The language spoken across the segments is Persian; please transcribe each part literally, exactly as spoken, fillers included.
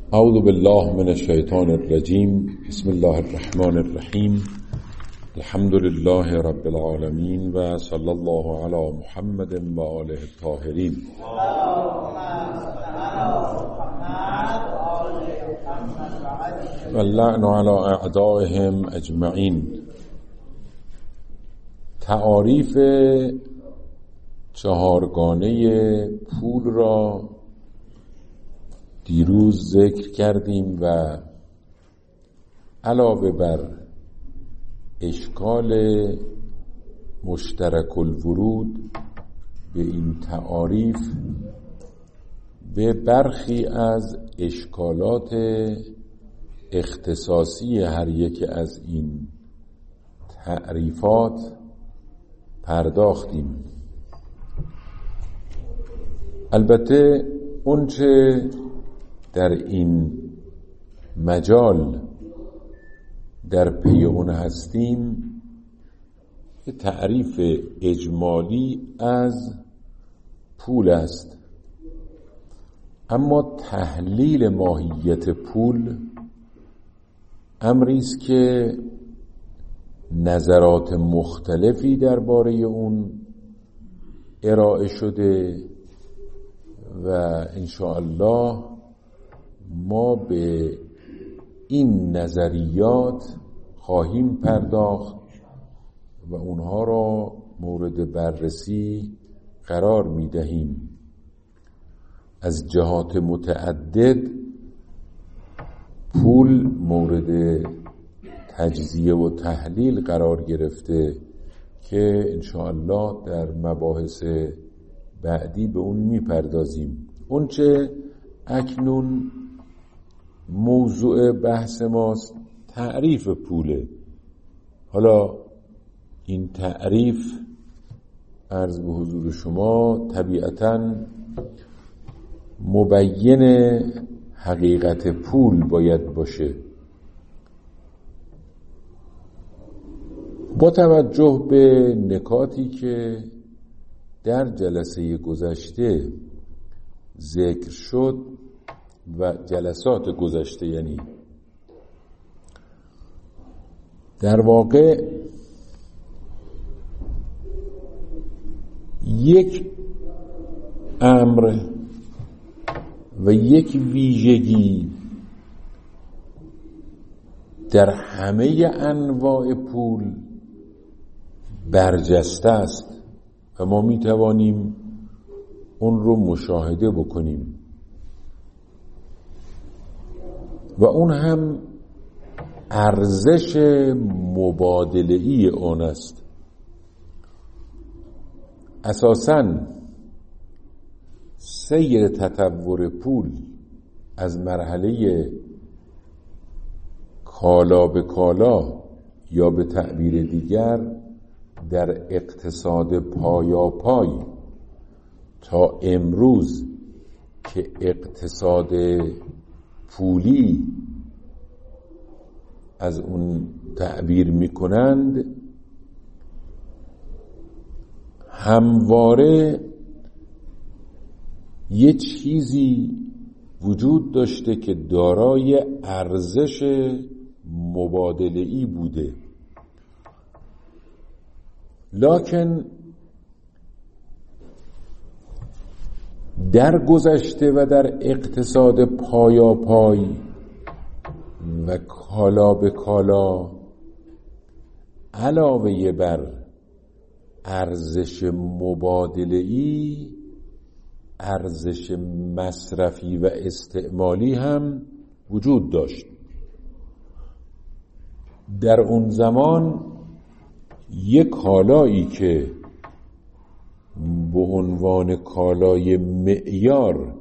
اعوذ بالله من الشیطان الرجیم. بسم الله الرحمن الرحیم. الحمد لله رب العالمین و صلی الله علی محمد و آله الطاهرین. و اللعن علی اعدائهم اجمعین. تعاریف چهارگانه پول را دیروز ذکر کردیم و علاوه بر اشکال مشترک الورود به این تعاریف به برخی از اشکالات اختصاصی هر یک از این تعریفات پرداختیم. البته اونچه در این مجال در پی اون هستیم یه تعریف اجمالی از پول است، اما تحلیل ماهیت پول امری است که نظرات مختلفی درباره اون ارائه شده و انشاءالله ما به این نظریات خواهیم پرداخت و اونها را مورد بررسی قرار میدهیم. از جهات متعدد پول مورد تجزیه و تحلیل قرار گرفته که انشاءالله در مباحث بعدی به اون میپردازیم. اونچه اکنون موضوع بحث ماست تعریف پوله. حالا این تعریف عرض به حضور شما طبیعتاً مبین حقیقت پول باید باشه. با توجه به نکاتی که در جلسه گذشته ذکر شد و جلسات گذشته، یعنی در واقع یک امر و یک ویژگی در همه انواع پول برجسته است و ما می توانیم اون رو مشاهده بکنیم و اون هم ارزش مبادله‌ای اون است. اساساً سیر تطور پول از مرحله کالا به کالا یا به تعبیر دیگر در اقتصاد پایاپای تا امروز که اقتصاد پولی از اون تعبیر میکنند همواره یه چیزی وجود داشته که دارای ارزش مبادله‌ای بوده، لکن در گذشته و در اقتصاد پایاپای و کالا به کالا علاوه بر ارزش مبادله‌ای ارزش مصرفی و استعمالی هم وجود داشت. در اون زمان یک کالایی که به عنوان کالای معیار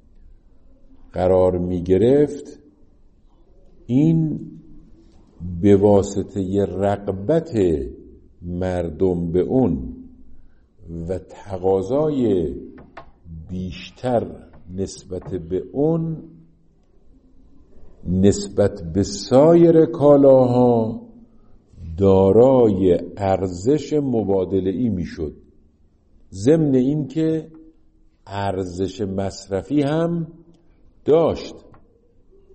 قرار می گرفت، این به واسطه رغبت مردم به اون و تقاضای بیشتر نسبت به اون نسبت به سایر کالاها دارای ارزش مبادله‌ای میشد، ضمن این که ارزش مصرفی هم داشت.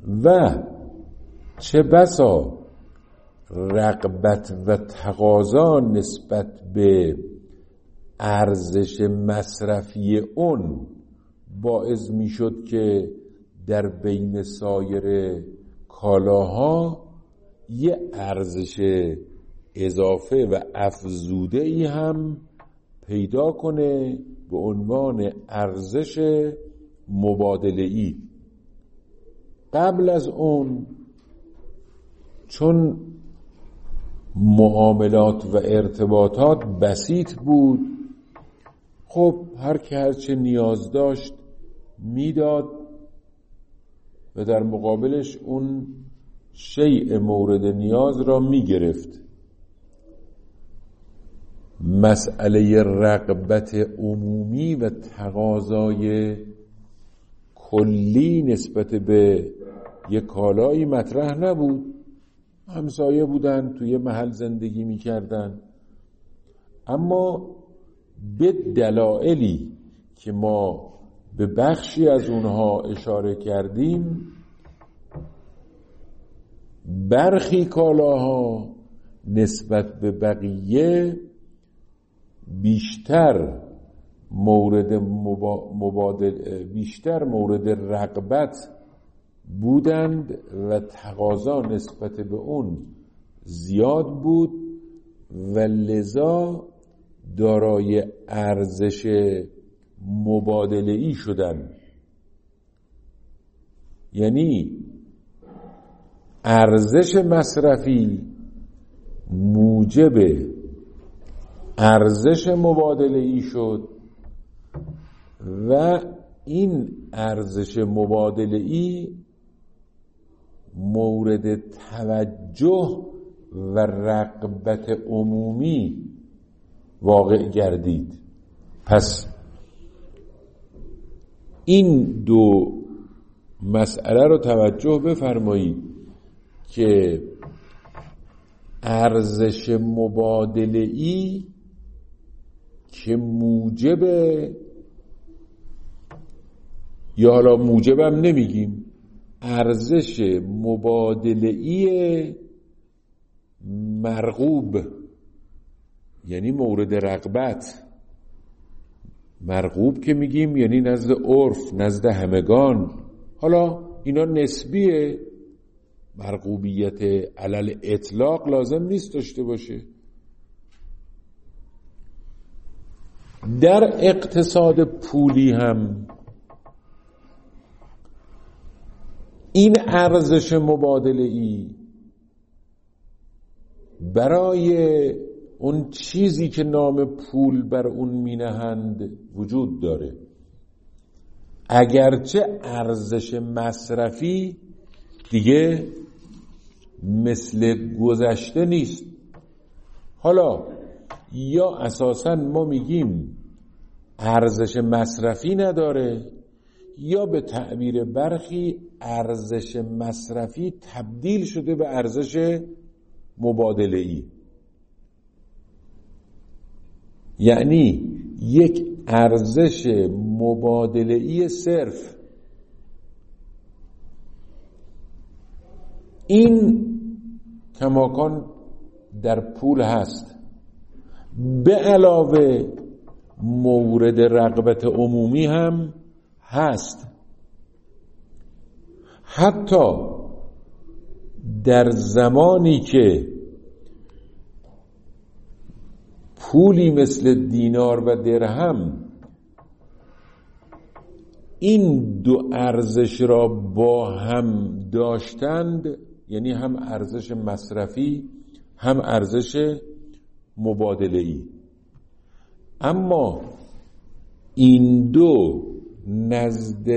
و چه بسا رغبت و تقاضا نسبت به ارزش مصرفی اون باعث می شد که در بین سایر کالاها یه ارزش اضافه و افزوده ای هم پیدا کنه به عنوان ارزش مبادله‌ای. قبل از اون چون معاملات و ارتباطات بسیط بود، خب هر که هرچه نیاز داشت میداد و در مقابلش اون شیء مورد نیاز را میگرفت. مسئله رغبت عمومی و تقاضای کلی نسبت به یک کالایی مطرح نبود. همسایه بودن، توی محل زندگی میکردن، اما به دلایلی که ما به بخشی از اونها اشاره کردیم، برخی کالاها نسبت به بقیه بیشتر مورد مبادل بیشتر مورد رغبت بودند و تقاضا نسبت به اون زیاد بود و لذا دارای ارزش مبادله‌ای شدند. یعنی ارزش مصرفی موجب ارزش مبادله‌ای شد و این ارزش مبادله‌ای مورد توجه و رغبت عمومی واقع گردید. پس این دو مسئله رو توجه بفرمایید که ارزش مبادله‌ای که موجب، یا حالا موجبم نمیگیم، ارزش مبادله‌ای مرغوب، یعنی مورد رغبت. مرغوب که میگیم یعنی نزد عرف، نزد همگان. حالا اینا نسبیه، مرغوبیت علل اطلاق لازم نیست داشته باشه. در اقتصاد پولی هم این ارزش مبادله‌ای برای اون چیزی که نام پول بر اون مینهند وجود داره، اگرچه ارزش مصرفی دیگه مثل گذشته نیست. حالا یا اساساً ما میگیم ارزش مصرفی نداره، یا به تعبیر برخی ارزش مصرفی تبدیل شده به ارزش مبادله‌ای. یعنی یک ارزش مبادله‌ای صرف. این کماکان در پول هست، به علاوه مورد رغبت عمومی هم هست. حتی در زمانی که پولی مثل دینار و درهم این دو ارزش را با هم داشتند، یعنی هم ارزش مصرفی هم ارزش مبادله‌ای، اما این دو نزد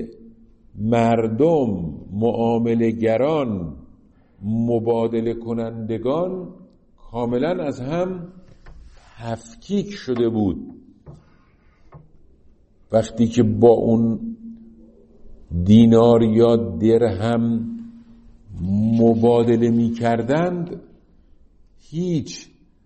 مردم، معامله‌گران، مبادله کنندگان کاملا از هم تفکیک شده بود. وقتی که با اون دینار یا درهم مبادله می کردند، هیچ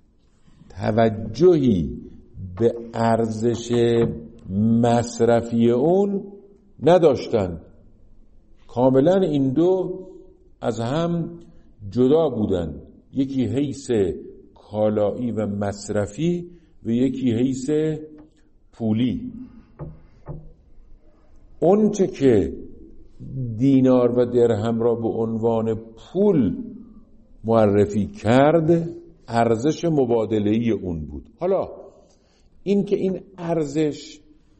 توجهی به ارزش مصرفی اون نداشتند. کاملا این دو از هم جدا بودن، یکی حیث کالایی و مصرفی و یکی حیث پولی. اون چه که دینار و درهم را به عنوان پول معرفی کرد ارزش مبادله‌ای اون بود. حالا این که این ارزش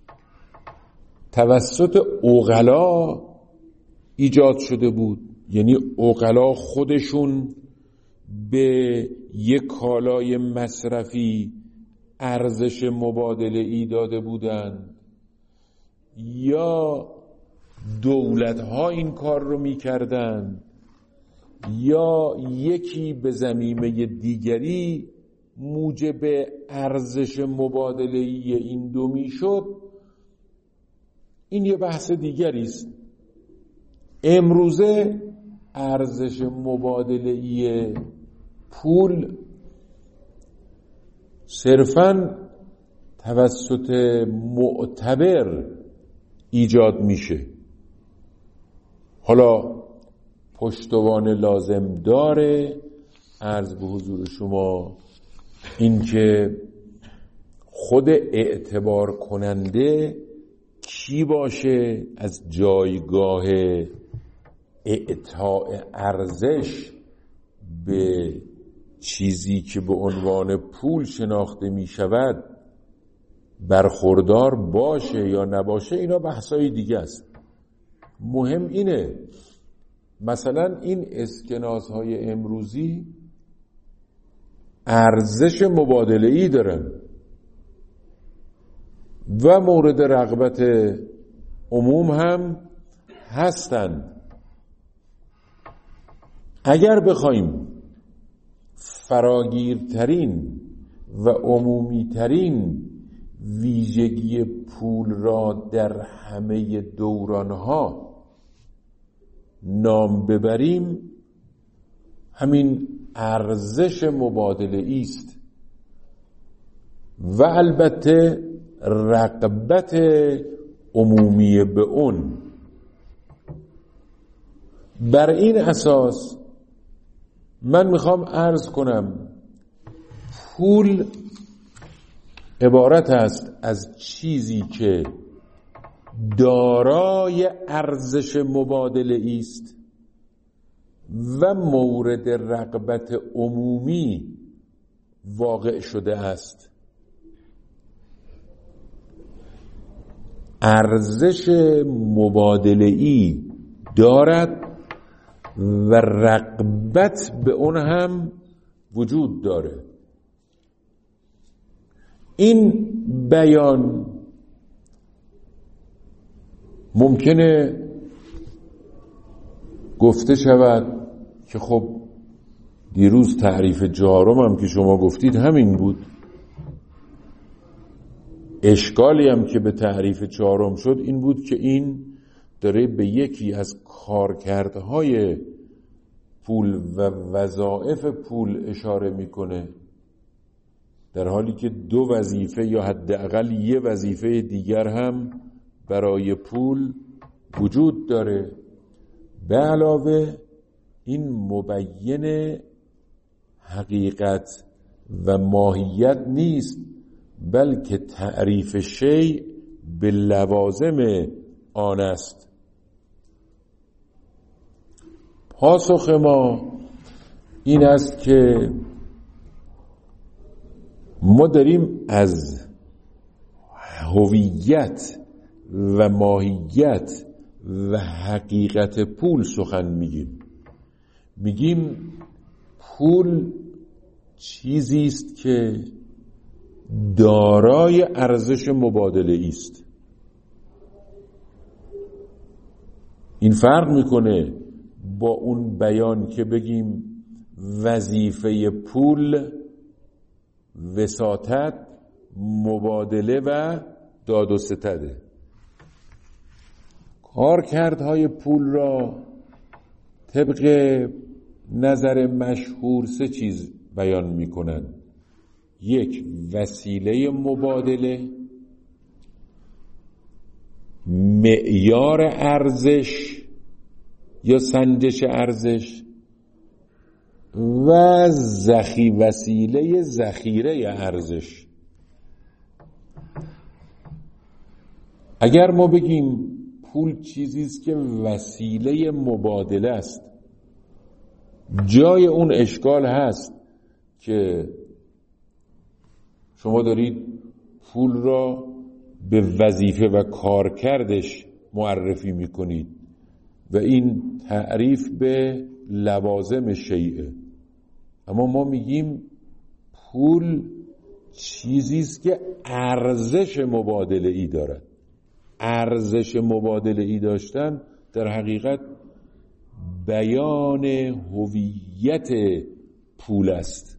توسط عقلا ایجاد شده بود، یعنی عقلا خودشون به یک کالای مصرفی ارزش مبادله‌ای داده بودند یا دولت‌ها این کار رو می‌کردند یا یکی به ضمیمه دیگری موجب ارزش مبادله‌ای این دو میشد، این یه بحث دیگری است. امروزه ارزش مبادله‌ای پول صرفاً توسط معتبر ایجاد میشه. حالا پشتوانه لازم داره عرض به حضور شما این که خود اعتبار کننده کی باشه از جایگاه اعطاء ارزش به چیزی که به عنوان پول شناخته می شود برخوردار باشه یا نباشه، اینا بحثای دیگه است. مهم اینه مثلا این اسکناس‌های امروزی ارزش مبادله‌ای دارن و مورد رغبت عموم هم هستند. اگر بخوایم فراگیرترین و عمومیترین ویژگی پول را در همه دورانها نام ببریم، همین ارزش مبادله‌ای است و البته رغبت عمومی به اون. بر این اساس من میخوام عرض کنم پول عبارت است از چیزی که دارای ارزش مبادله‌ای است و مورد رغبت عمومی واقع شده است. ارزش مبادله‌ای دارد و رغبت به اون هم وجود داره. این بیان ممکنه گفته شود که خب دیروز تعریف چهارم هم که شما گفتید همین بود. اشکالی هم که به تعریف چهارم شد این بود که این داره به یکی از کارکردهای پول و وظایف پول اشاره میکنه، در حالی که دو وظیفه یا حداقل یه وظیفه دیگر هم برای پول وجود داره. به علاوه این مبین حقیقت و ماهیت نیست، بلکه تعریف شیء به لوازم آن است. پاسخ ما این است که ما داریم از هویت و ماهیت و حقیقت پول سخن میگیم. میگیم پول چیزی است که دارای ارزش مبادله‌ای است. این فرق میکنه با اون بیان که بگیم وظیفه پول وساطت، مبادله و داد و ستده. کارکردهای پول را طبق نظر مشهور سه چیز بیان میکنن: یک، وسیله مبادله، معیار ارزش یا سنجش ارزش و ذخی وسیله ذخیره ارزش. اگر ما بگیم پول چیزی است که وسیله مبادله است، جای اون اشکال هست که شما دارید پول را به وظیفه و کارکردش معرفی میکنید و این تعریف به لوازم شیئه. اما ما میگیم پول چیزی است که ارزش مبادله ای دارد. ارزش مبادله ای داشتن در حقیقت بیان هویت پول است.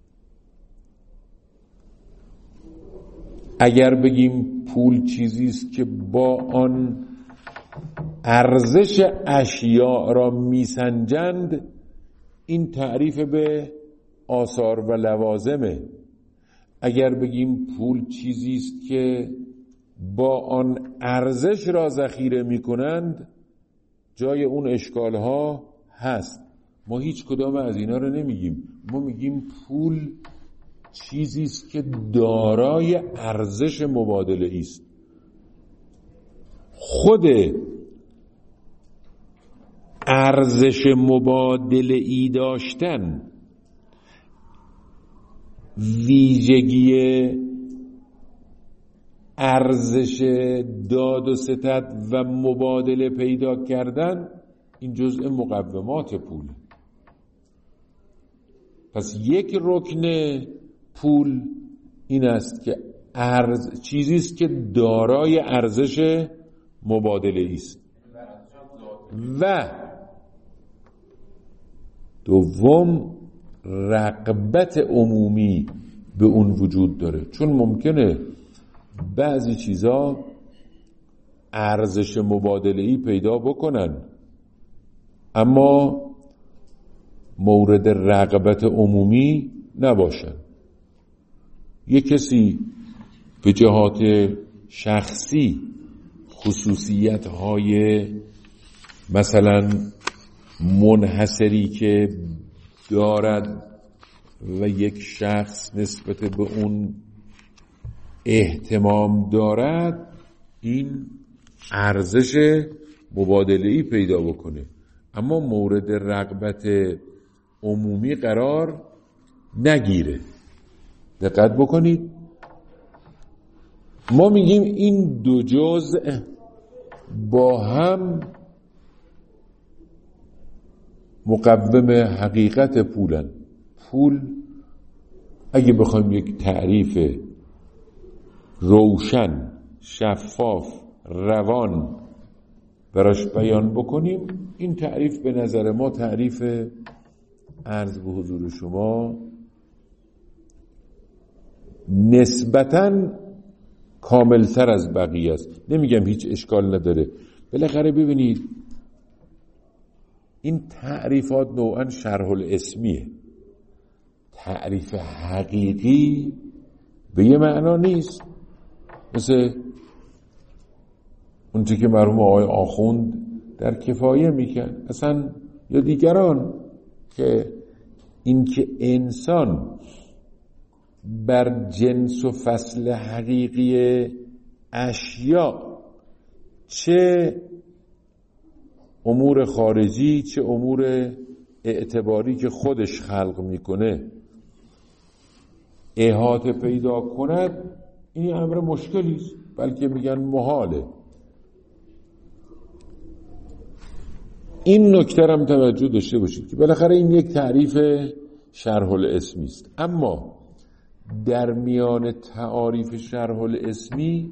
اگر بگیم پول چیزی است که با آن ارزش اشیاء را میسنجند، این تعریف به آثار و لوازمه. اگر بگیم پول چیزی است که با آن ارزش را ذخیره میکنند، جای اون اشکال ها هست. ما هیچ کدام از اینا رو نمیگیم. ما میگیم پول چیزی است که دارای ارزش مبادله است. خود ارزش مبادله ای داشتن ویژگی ارزش داد و ستد و مبادله پیدا کردن، این جزء مقومات پول. پس یک رکن پول این است که ارز چیزی است که دارای ارزش مبادله است. و دوم، رغبت عمومی به اون وجود داره، چون ممکنه بعضی چیزا ارزش مبادله‌ای پیدا بکنن اما مورد رغبت عمومی نباشن. یک کسی به جهات شخصی خصوصیت‌های مثلا منحصری که دارد و یک شخص نسبت به اون اهتمام دارد، این ارزش مبادله‌ای پیدا بکنه اما مورد رغبت عمومی قرار نگیره. دقت بکنید، ما میگیم این دو جزء با هم مقوم حقیقت پولن. پول اگه بخوایم یک تعریف روشن، شفاف، روان براش بیان بکنیم، این تعریف به نظر ما تعریف عرض به حضور شما نسبتاً کاملتر از بقیه است. نمیگم هیچ اشکال نداره، بالاخره ببینید این تعریفات نوعاً شرح الاسمیه. تعریف حقیقی به یه معنا نیست، مثل اون چی که مرحوم آقای آخوند در کفایه میکرد اصلا یا دیگران، که اینکه انسان بر جنس و فصل حقیقی اشیاء، چه امور خارجی چه امور اعتباری که خودش خلق میکنه، احاطه پیدا کند، این امر مشکلی است، بلکه میگن محاله. این نکته هم توجه داشته باشید که بالاخره این یک تعریف شرح الاسمی است. اما در میان تعاریف شرح الاسمی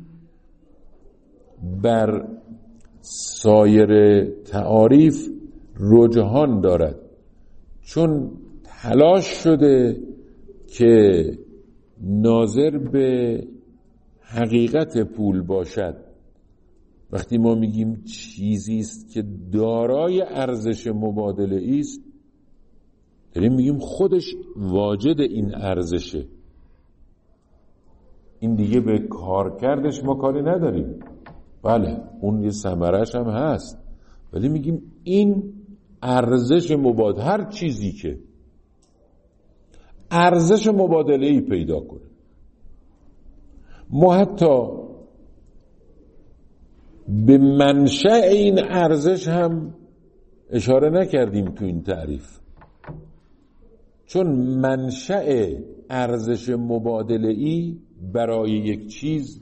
بر سایر تعاریف رجحان دارد، چون تلاش شده که ناظر به حقیقت پول باشد. وقتی ما میگیم چیزی است که دارای ارزش مبادله است، داریم میگیم خودش واجد این ارزشه. این دیگه به کارکردش ما کاری نداریم، بله اون یه ثمرش هم هست، ولی میگیم این ارزش مبادله، هر چیزی که ارزش مبادله‌ای پیدا کنه. ما حتی به منشأ این ارزش هم اشاره نکردیم تو این تعریف، چون منشأ ارزش مبادله‌ای برای یک چیز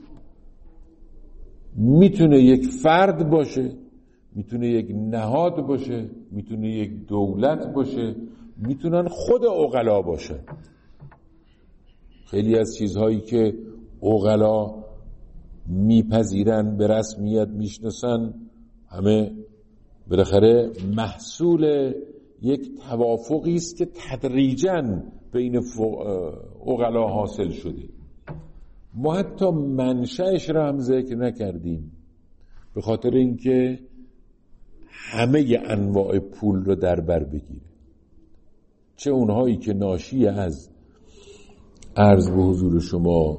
میتونه یک فرد باشه، میتونه یک نهاد باشه، میتونه یک دولت باشه، میتونن خود عقلا باشه. خیلی از چیزهایی که عقلا میپذیرن، به رسمیت میشناسن، همه بالاخره محصول یک توافقی است که تدریجاً بین عقلا حاصل شده. ما حتی منشأش را هم ذکر نکردیم، به خاطر اینکه همه انواع پول رو در بر بگیره، چه اونهایی که ناشی از عرض به حضور شما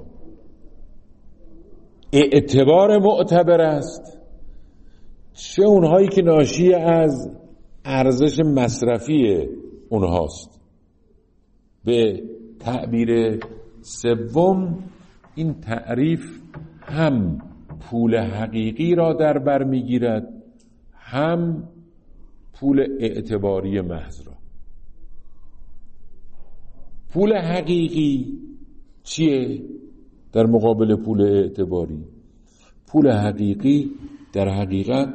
اعتبار معتبر است، چه اونهایی که ناشی از ارزش مصرفی اونهاست. به تعبیر سوم این تعریف هم پول حقیقی را در بر میگیرد، هم پول اعتباری محض را. پول حقیقی چیه در مقابل پول اعتباری؟ پول حقیقی در حقیقت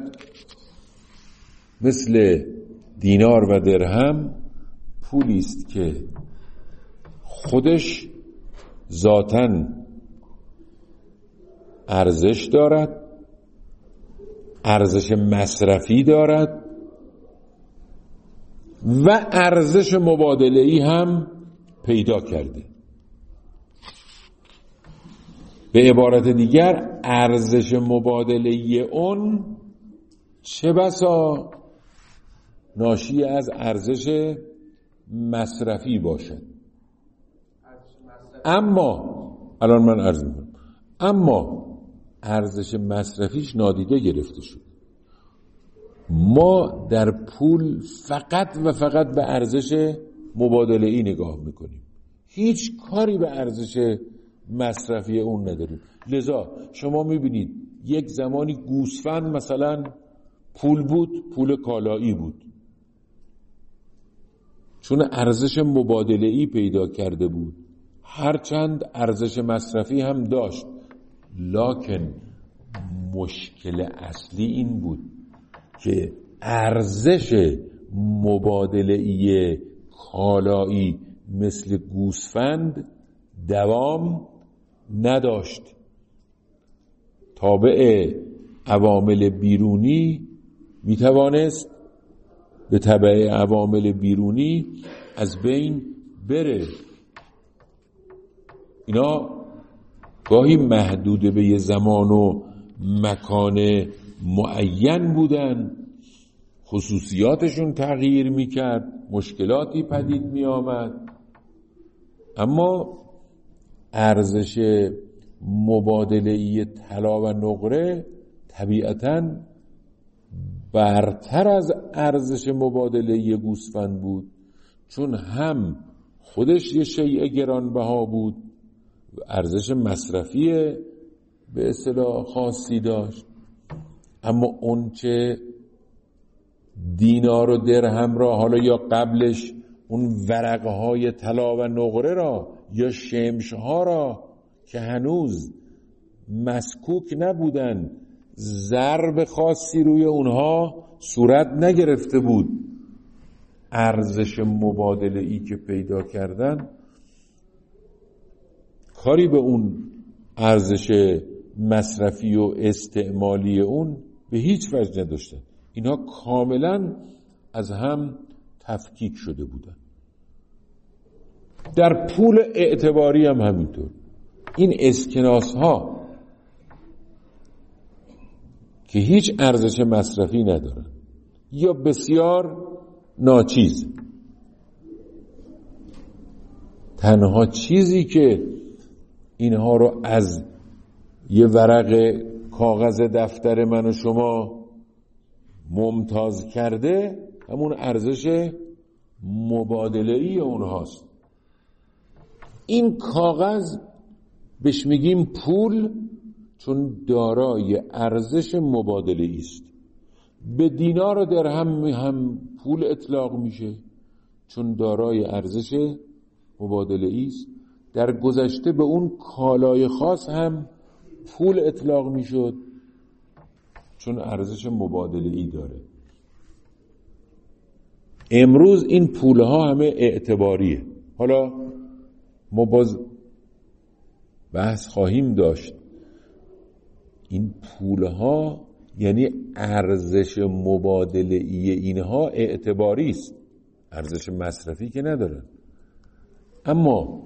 مثل دینار و درهم پولی است که خودش ذاتاً ارزش دارد، ارزش مصرفی دارد و ارزش مبادله‌ای هم پیدا کرده. به عبارت دیگر ارزش مبادله‌ای اون چه بسا ناشی از ارزش مصرفی باشد. اما الان من عرض می‌کنم اما ارزش مصرفیش نادیده گرفته شد. ما در پول فقط و فقط به ارزش مبادله‌ای نگاه میکنیم، هیچ کاری به ارزش مصرفی اون نداریم. لذا شما میبینید یک زمانی گوسفند مثلا پول بود، پول کالایی بود، چون ارزش مبادله‌ای پیدا کرده بود، هرچند ارزش مصرفی هم داشت. لکن مشکل اصلی این بود که ارزش مبادله‌ای کالایی مثل گوسفند دوام نداشت. تابع عوامل بیرونی میتوانست به تبع عوامل بیرونی از بین بره. اینا گاهی محدود به یه زمان و مکان معین بودن، خصوصیاتشون تغییر میکرد، مشکلاتی پدید میآمد، اما ارزش مبادله‌ای طلا و نقره طبیعتاً برتر از ارزش مبادله‌ای گوسفند بود، چون هم خودش یه شیء گرانبها بود، ارزش مصرفی به اصطلاح خاصی داشت، اما اون چه دینار و درهم را، حالا یا قبلش اون ورقهای طلا و نقره را یا شمشها را که هنوز مسکوک نبودن، ضرب خاصی روی اونها صورت نگرفته بود، ارزش مبادله‌ای که پیدا کردن کاری به اون ارزش مصرفی و استعمالی اون به هیچ وجه نداشتن. اینا کاملا از هم تفکیک شده بودن. در پول اعتباری هم همینطور. این اسکناس ها که هیچ ارزش مصرفی ندارن یا بسیار ناچیز، تنها چیزی که اینها رو از یه ورق کاغذ دفتر من و شما ممتاز کرده همون ارزش مبادله‌ای اونهاست. این کاغذ بهش میگیم پول، چون دارای ارزش مبادله‌ای است. به دینار و درهم هم پول اطلاق میشه چون دارای ارزش مبادله‌ای است. در گذشته به اون کالای خاص هم پول اطلاق میشد چون ارزش مبادله‌ای داره. امروز این پولها همه اعتباریه. حالا ما باز بحث خواهیم داشت، این پولها یعنی ارزش مبادله‌ای اینها اعتباری است، ارزش مصرفی که ندارن. اما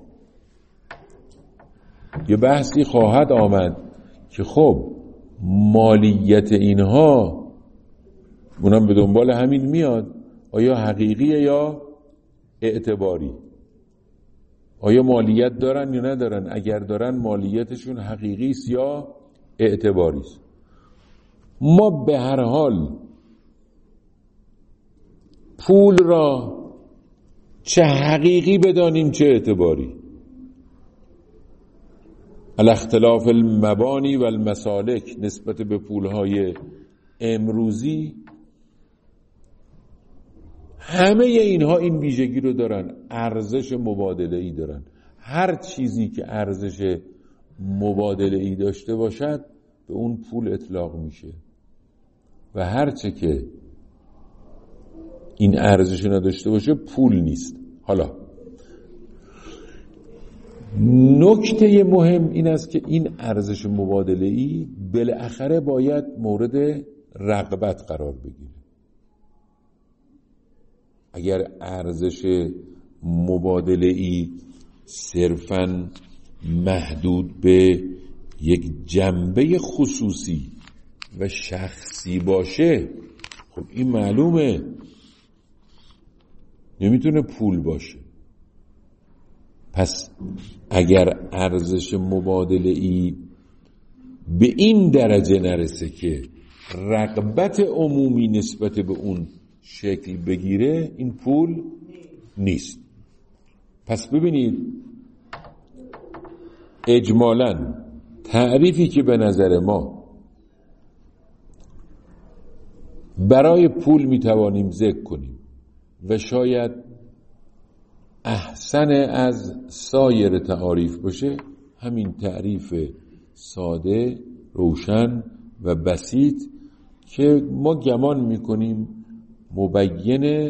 یه بحثی خواهد آمد که خب مالیت اینها اونم به دنبال همین میاد، آیا حقیقیه یا اعتباری؟ آیا مالیت دارن یا ندارن؟ اگر دارن مالیتشون حقیقی است یا اعتباری است؟ ما به هر حال پول را چه حقیقی بدانیم چه اعتباری، الاختلاف المبانی و المسالک نسبت به پولهای امروزی، همه اینها این ویژگی رو دارن، ارزش مبادله‌ای دارن. هر چیزی که ارزش مبادله‌ای داشته باشد به اون پول اطلاق میشه و هر چه که این ارزش نداشته باشه پول نیست. حالا نکته مهم این است که این ارزش مبادله‌ای بالاخره باید مورد رغبت قرار بگیره. اگر ارزش مبادله‌ای صرفاً محدود به یک جنبه خصوصی و شخصی باشه، خب این معلومه نمیتونه پول باشه. پس اگر ارزش مبادله‌ای به این درجه نرسه که رغبت عمومی نسبت به اون شکل بگیره، این پول نیست. پس ببینید اجمالاً تعریفی که به نظر ما برای پول میتوانیم ذکر کنیم و شاید احسن از سایر تعاریف باشه، همین تعریف ساده، روشن و بسیط که ما گمان میکنیم مبین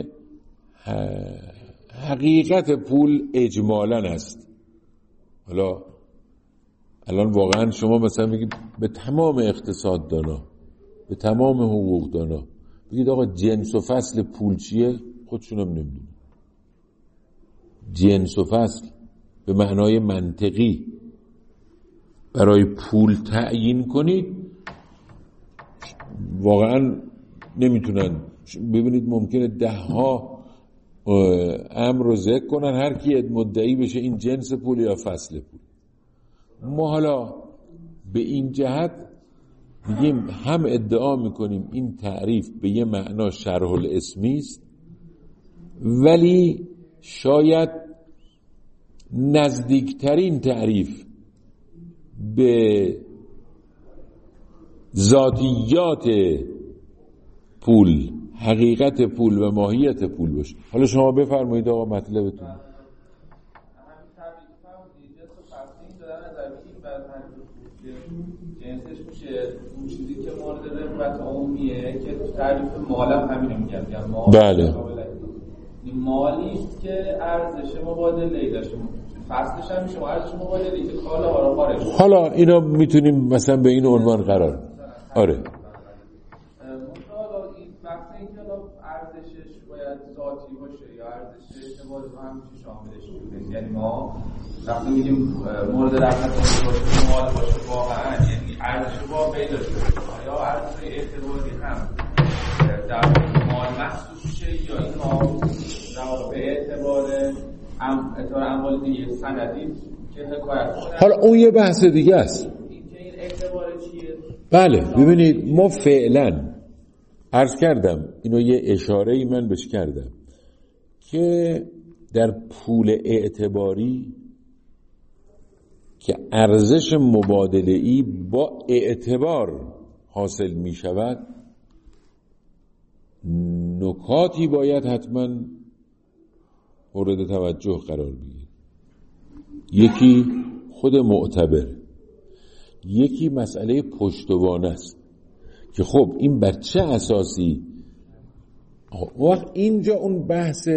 حقیقت پول اجمالاً است. حالا الان واقعا شما مثلا بگید به تمام اقتصاددانا، به تمام حقوقدانا بگید آقا جنس و فصل پول چیه، خودشون هم نمیدونن. جنس و فصل به معنای منطقی برای پول تعیین کنید واقعا نمیتونن. ببینید ممکنه ده ها امر رو ذکر کنن، هر کی مدعی بشه این جنس پول یا فصل پول. ما حالا به این جهت میگیم هم ادعا میکنیم این تعریف به یه معنا شرح الاسمی است، ولی شاید نزدیکترین تعریف به ذاتیات پول، حقیقت پول و ماهیت پول باشه. حالا شما بفرمایید آقا مطلبتون. جنسش میشه اون چیزی که مورد رغبت عمومیه که تعریف مال هم همینو میگن، میگن مال. بله. این مالی است که ارزش مبادله‌ای داشته، فصلش هم میشه ارزش مبادله‌ای که کالا رو خارج. حالا اینا میتونیم مثلا به این عنوان قرار. آره. مثلا این بحث اینکه ارزشش باید ذاتی باشه یا ارزش اعتبار رو هم میشه شاملش کنیم. یعنی ما وقتی میگیم مورد رغبت باشه مال باشه واقعا یعنی ارزش واقعی داشته باشه یا ارزش اعتباری هم در مال محسوس شه یا اینها در به اعتبار اعتبار اموال دیگه سندی که حکایت کنه. حالا اون یه بحث دیگه است. این که این اعتبار چیه؟ بله ببینید ما فعلا عرض کردم اینو یه اشاره‌ای من بهش کردم که در پول اعتباری که ارزش مبادله‌ای با اعتبار حاصل می شود، نکاتی باید حتما مورد توجه قرار بگیره. یکی خود معتبر، یکی مسئله پشتوانه است که خب این بر چه اساسی. وقت اینجا اون بحث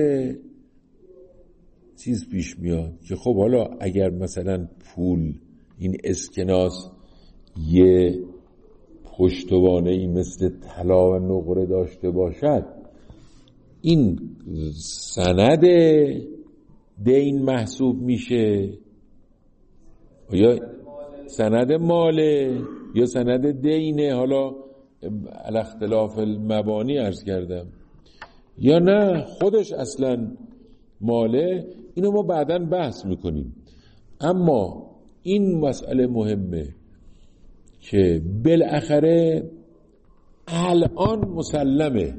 چیز پیش میاد که خب حالا اگر مثلا پول، این اسکناس یه پشتوانه‌ای مثل طلا و نقره داشته باشد، این سند دین محسوب میشه یا سند ماله یا سند دینه؟ حالا علی اختلاف المبانی عرض کردم، یا نه خودش اصلا ماله. اینو ما بعداً بحث میکنیم. اما این مسئله مهمه که بالاخره الان مسلمه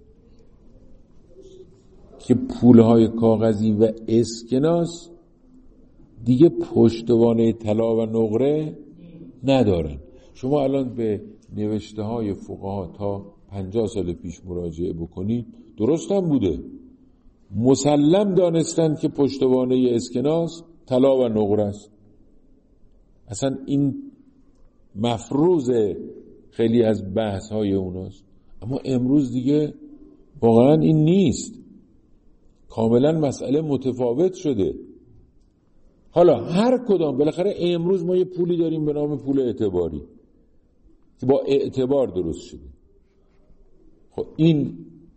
که پولهای کاغذی و اسکناس دیگه پشتوانه طلا و نقره ندارن. شما الان به نوشته های فقها تا پنجاه سال پیش مراجعه بکنید، درست هم بوده، مسلم دانستند که پشتوانه اسکناس طلا و نقره است. اصلا این مفروض خیلی از بحث های اوناست. اما امروز دیگه واقعا این نیست، کاملا مسئله متفاوت شده. حالا هر کدام بالاخره امروز ما یه پولی داریم به نام پول اعتباری که با اعتبار درست شده. خب این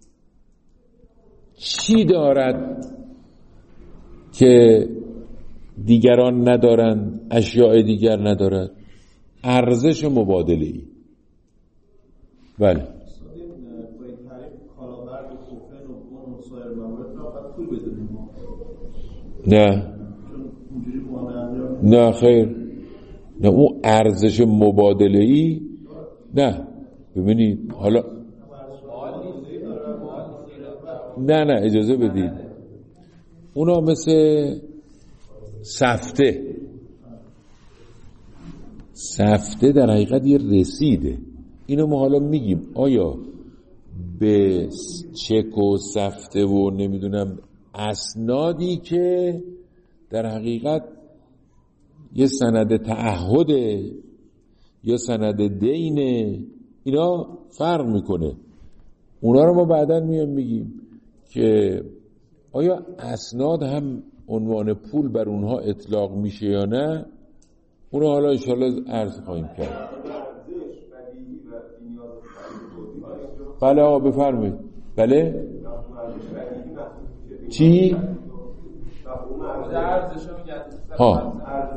چی دارد که دیگران ندارند، اشیاء دیگر ندارد؟ ارزش مبادله‌ای. بله. نه نه خیر، نه اون ارزش مبادله‌ای نه. ببینید حالا نه نه اجازه بدید، اونا مثل سفته سفته در حقیقت یه رسیده. اینو ما حالا میگیم آیا به چک و سفته و نمیدونم اسنادی که در حقیقت یه سند تعهده یا سند دینه، اینا فرق میکنه. اونا رو ما بعداً میام میگیم که آیا اسناد هم عنوان پول بر اونها اطلاق میشه یا نه. اونو حالا انشاءالله عرض خواهیم کرد. بله آقا بفرمایید. بله چی؟ ها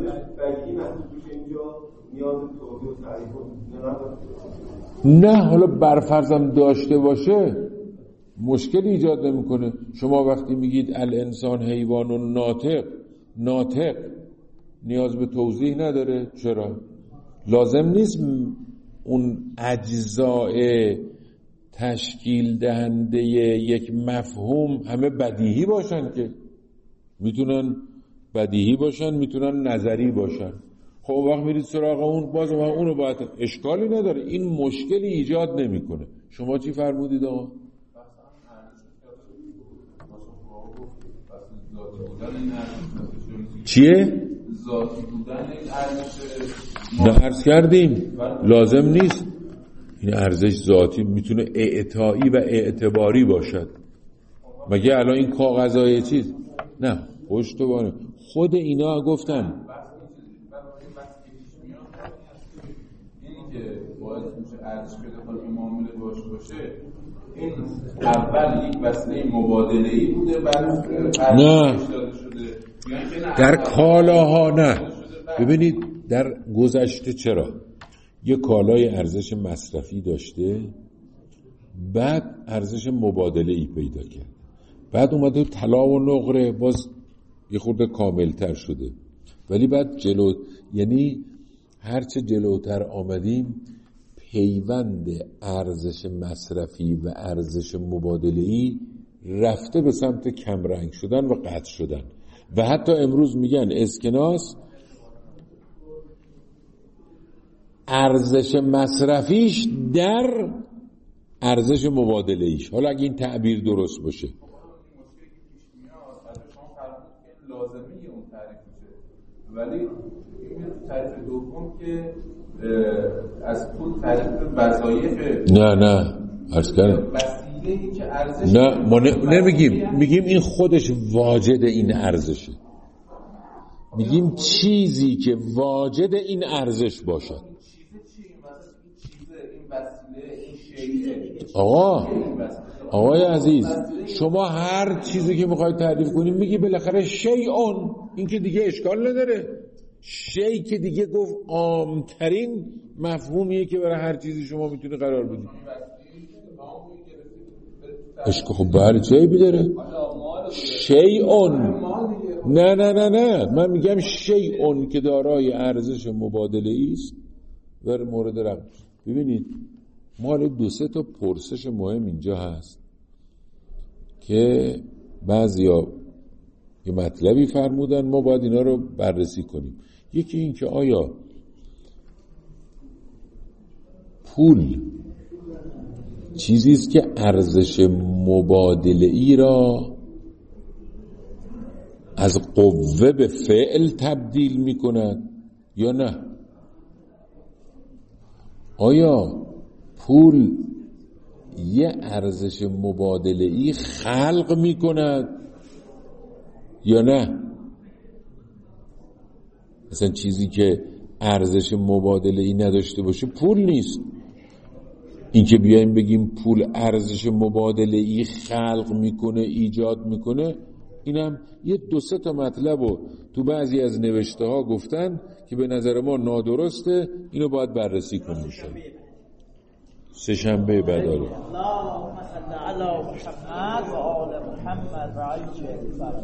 نه حالا برفرضم داشته باشه مشکل ایجاد نمیکنه. شما وقتی میگید الانسان حیوان و ناطق، ناطق نیاز به توضیح نداره. چرا؟ لازم نیست اون اجزاء تشکیل دهنده یک مفهوم همه بدیهی باشن، که میتونن بدیهی باشن، میتونن نظری باشن. خب وقت میرید سراغ اون، باز من اونو باید، اشکالی نداره، این مشکلی ایجاد نمیکنه. شما چی فرمودید آقا؟ چیه؟ ذاتی بودن این ارزش نه عرض کردیم لازم نیست این ارزش ذاتی، میتونه اعطایی و اعتباری باشد. مگه الان این کاغذهای چیز نه پشتوانه خود اینا گفتم اینی که باعث میشه ارزش پیدا کنه که معامله باشه باشه این اول یک وسیله مبادله‌ای بوده، بعد نه در کالاها نه. ببینید در گذشته چرا یه کالای ارزش مصرفی داشته، بعد ارزش مبادله‌ای پیدا کرد، بعد اومده طلا و نقره، باز یه خورده کاملتر شده، ولی بعد جلو، یعنی هرچه جلوتر آمدیم پیوند ارزش مصرفی و ارزش مبادله‌ای رفته به سمت کمرنگ شدن و قطع شدن و حتی امروز میگن اسکناس ارزش مصرفیش در ارزش مبادله‌ایش. حالا اگه این تعبیر درست باشه لازمی اون تعریف میشه، ولی این تعریف دوم که از پول تعریف وظایف نه نه عرض کردم وسیله‌ای که ارزش نه ما نمیگیم، میگیم این خودش واجد این ارزشه، میگیم چیزی که واجد این ارزش باشد. آقا آقای عزیز شما هر چیزی که میخواید تعریف کنیم میگی بالاخره شیء، این که دیگه اشکال نداره. شیء که دیگه گفت عامترین مفهومیه که برای هر چیزی شما میتونی قرار بدی. اشکال خب بله چه بیداره شیء. نه نه نه نه من میگم شیء که دارای ارزش مبادله‌ای است در مورد رقم. ببینید ما دو سه تا پرسش مهم اینجا هست که بعضیا یه مطلبی فرمودن، ما باید اینا رو بررسی کنیم. یکی این که آیا پول چیزی است که ارزش مبادله‌ای را از قوه به فعل تبدیل می‌کند یا نه؟ آیا پول یه ارزش مبادله‌ای خلق می‌کند یا نه؟ مثلا چیزی که ارزش مبادله‌ای نداشته باشه پول نیست. این که بیایم بگیم پول ارزش مبادله‌ای خلق میکنه ایجاد میکنه، اینم یه دو سه تا مطلب رو تو بعضی از نوشته ها گفتن که به نظر ما نادرسته، اینو باید بررسی کنیم. سه شنبه بعد اللهم صل علی محمد و آل محمد و عجل